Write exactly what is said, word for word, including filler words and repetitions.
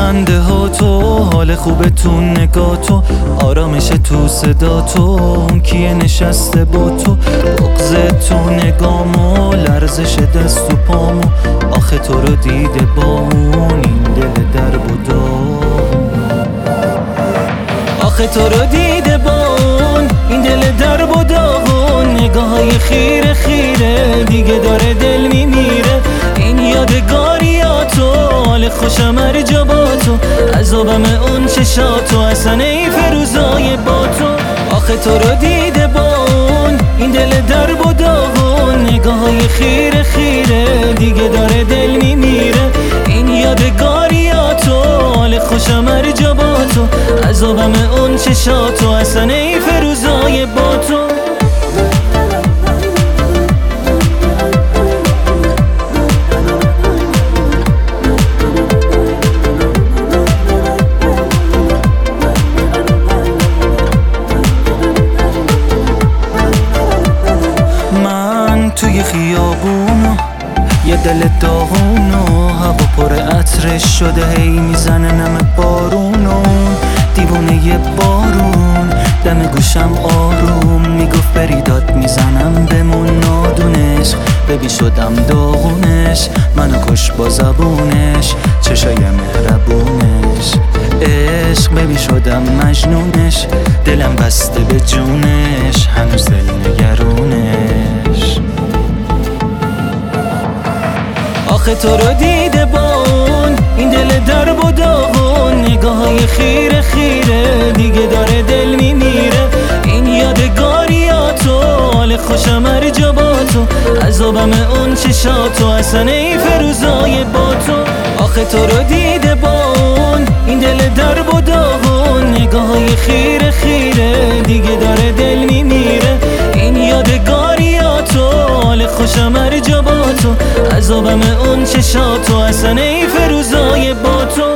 خنده ها تو، حال خوبه تو نگاه تو، آرامش تو صدا تو، اون کیه نشسته با تو، بغض تو نگامو، لرزش دست و پامو، آخه تو رو دیده با اون این دل در بودا، آخه تو رو دیده با اون این دل در بودا، نگاه های خیره خیره دیگه داره دل میمیره، این یادگاریاتو، حال خوشم هر جا با تو، عذابم اون چشاتو، اصلا ای فروزای با تو، آخه تو رو دیده با اون این دل در بودا، نگاه های خیره خیره دیگه داره دل میمیره، این یادگاریاتو، حال خوشم هر جا با تو، عذابم اون چشاتو، اصلا ای فروزای با تو. توی خیابونو یه دل داغونو، هوا پر عطرش شده هی میزنه نم بارونو، دیوونه یه بارون دم گوشم آروم میگفت بری داد میزنم بمون نادونش، ببی شدم داغونش منو کش با زبونش، چشای مهربونش، عشق ببی شدم مجنونش، دلم بسته به جونش هنوز دل نگرونش، آخه تو رو دیده با اون این دل در بودا، نگاه های خیره خیره دیگه داره دل میمیره، این یادگاریاتو، حال خوشم هر جا با تو، عذابم اون چشاتو، اصلا ای فروزای با تو، آخه تو رو دیده با اون این دل در بودا، نگاه های خیره خیره دیگه داره دل میمیره، این یادگاریاتو، حال خوشم هر جا با تو، عذابم اون چشاتو، اصلا ای فروزای با تو.